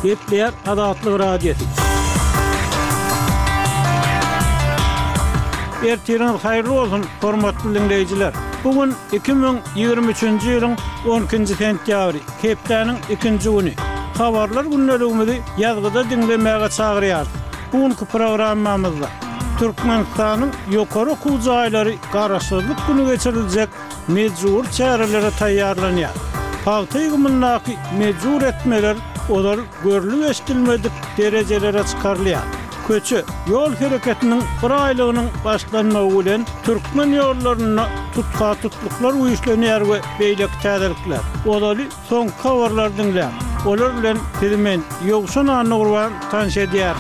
Gepler Adatlyk radiosu. Ertiren hayırlı olsun hormatly dinleyijiler. Bugün 2023-nji ýylyň 12-nji sentýabry, hepdeniň 2-nji güni. Habarlar günlerimizi ýazgyda dinlemäge çagyrýar. Bugünkü programmamyzda Türkmenistanyň ýokary okuw jaýlary garaşsyzlyk güni geçiriljek mejbur çärelere taýýarlanýar. Paýta ýygymyndaky mejbur etmeler olar görülip eşdilmedik derejelere çykarylýar. Köçü yol hereketinin bir aylygynyň başlanmagy bilen Türkmen ýollaryna tutkatlyklyklar uýuşlanýar we beýlek täzelikler. Olary soň habarlar dinlär. Olar bilen filmen ýogşan anyny gurban tanış edýär.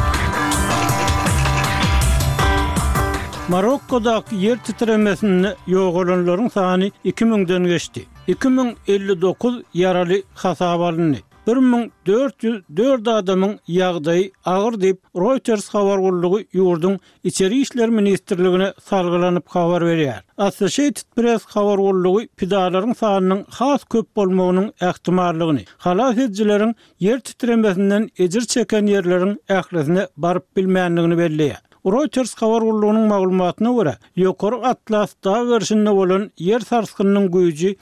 Marokkodaky yer titremesini ýogalanlaryň sany 2000-den geçdi. 2059 ýaraly hasap alındy. 1404 adamın ýagdaýy agyr diýip Reuters habar gurulugy ýurdun içeri işler ministrligine salgylanyp habar berýär. Associated Press habar gurulugy pidalaryň sanynyň has köp bolmagynyň ähtimallygyny, halas edijileriň yer titremesinden ejir çeken ýerleriň ählisine baryp bilmänligini belliýär. Reuters habar gurulugynyň maglumatyna görä, ýokary Atlas dağı görüşinde bolan yer sarskynynyň güýji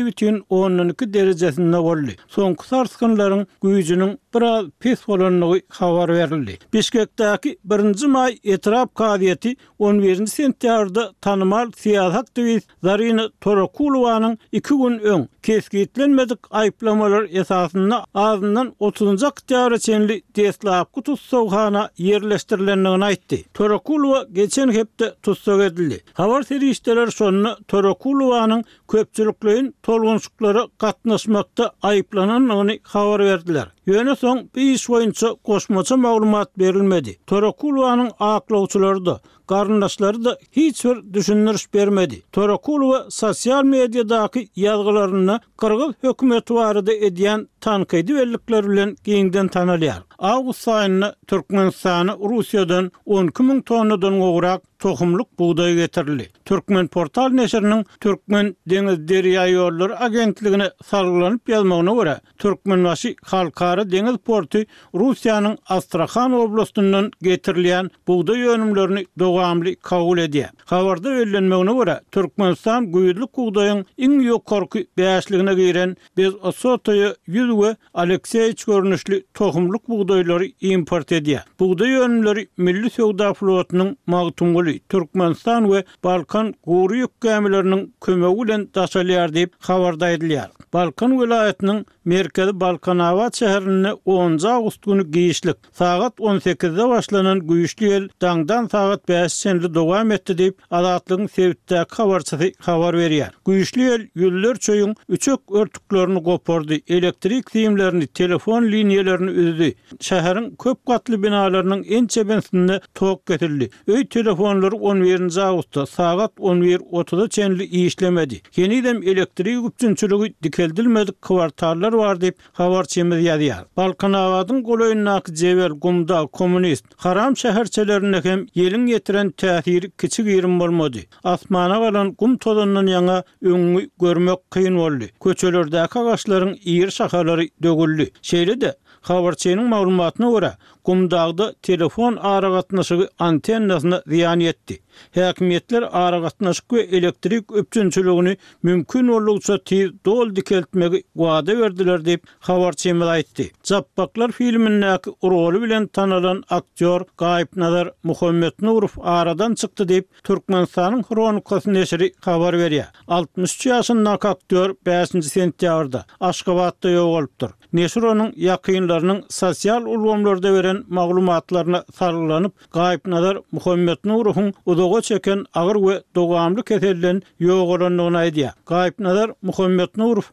7,12 derejesinde boldy. Soňky sarskynylaryň güýjiniň biraz pes bolanlygy habar berildi. Bişkekdäki 1-nji may etrap gazieti 11-nji sentýarda tanymal siýasat aktivist Zarina Torakulowanyň 2 gün öň keskitlenmedik aýplamalar esasynda azyndan 30-njy oktýabra çenli deslapky tutsawhana ýerleşdirilendigini aýtdy. Torakulowa geçen hepde tutsak edildi. Habar serişdeler şonu Torakulowanyň köpçülikliğin tolgunçluklara gatnaşmakda aýplananyny habar berdiler. Ýöne soň bir iş boýunça goşmaça maglumat berilmedi. Torakulowanyň aklawçylary da, garyndaşlary da hiç bir düşündiriş bermedi. Torakulowa sosial mediadaky ýazgylaryny Kyrgyz hökümeti barada edýän tankydy bellikler bilen giňden tanalýar. Awgust aýynda Türkmenistana Russiýadan 12.000 tonnadan gowrak tohumluk buğday getirildi. Türkmen portal neşriniň Türkmen deňiz derýa ýollary agentligine salgylanyp ýazmagyna görä, Türkmenbaşy halkara deňiz porty Russiýanyň Astrakhan oblastyndan getirilýän buğday ýönümlerini dowamly kabul edýär. Habarda bellenmegine görä, Türkmenistan güýdlik buğdaýyň iň ýokarky bäşligine giren Bezotoýa 100 we Alekseýç görnüşli tohumluk buğdaýlary import edýär. Buğday ýönümleri milli sowda flotynyň magtumly Türkmenistan we Balkan gowy ýük gemileriniň kömegi bilen daşalýar diýip habarda edilýär. Balkan welaýatynyň merkezi Balkanawat şäherine 10 awgust günü giýişlik saat 18-de başlanan güýçli ýel daňdan saat 5 çenli dowam etdi diýip Adatlygyň sebitdäki habarçysy habar berýär. Güýçli ýel ýüller çöýüň üçek örtüklerini gopardy, elektrik siýimlerini, telefon liniýelerini üzdi. Şäheriň köp gatly binalarynyň en çebensinde tok getirildi. Öý telefonlary 11-nji awgustda saat 11:30-da çenli işlemedi. Yenidem elektrik güpçünçüligi dikeldilmedik kwartallar bar diýip habarçymyz ýazýar. Balkanawadyň golaýyndaky jebel gumda kommunist haram şäherçelerine hem ýeliň getiren täsiri kiçik ýerim bolmady. Asmana galan gum tozundan ýaňa öňü görmek kyn boldy. Köçelerdäki agaçlaryň ýer şahalary dögüldi. Şeýle-de habarçynyň maglumatyna görä, gumdagda telefon aragatnaşygy antennasyna ziýan etdi. Häkimetler aragatnaşyk we elektrik öpçünçüligini mümkin bolýança tez dol dikeltmegi wada berdiler diýip habarçymyz aýtdy. Jappaklar filmindäki roly bilen tanalan aktyor Gaýpnazar Muhammetnurov aradan çykdy diýip Türkmenistanyň Kronikasy neşri habar berýär. 63 ýaşyndaky aktyor 5-nji sentýabrda Aşgabatda ýogalypdyr. Neşr onuň ýakynlarynyň sosial ulgamlarda beren maglumatlaryna sargylanyp Gaýpnazar Muhammetnurowyň uzaga çeken agyr we dowamly keselden ýogalandygyny aýdýar. Gaýpnazar Muhammetnurov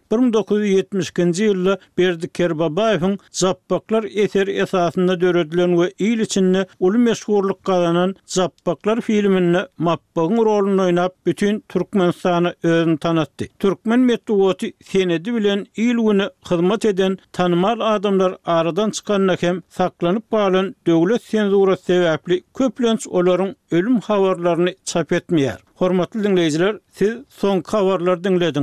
1972-nji ýylda Berdikerbabaýewiň Jappaklar eseri esasynda döredilen we ýyl içinde uly meşhurlyk gazanan Jappaklar filminde Mappagyň roluny oýnap bütün Türkmenistany özüni tanatdy. Türkmen medeniýeti senedi bilen ýyl güni hyzmat eden tanymal adamlar aradan çykanna hem saklanyp galan döwlet senzurasy sebäpli köplenç olaryň ölüm habarlaryny çap etmeýär. Hormatly dinleyijiler, siz soňky habarlary dinlediniz.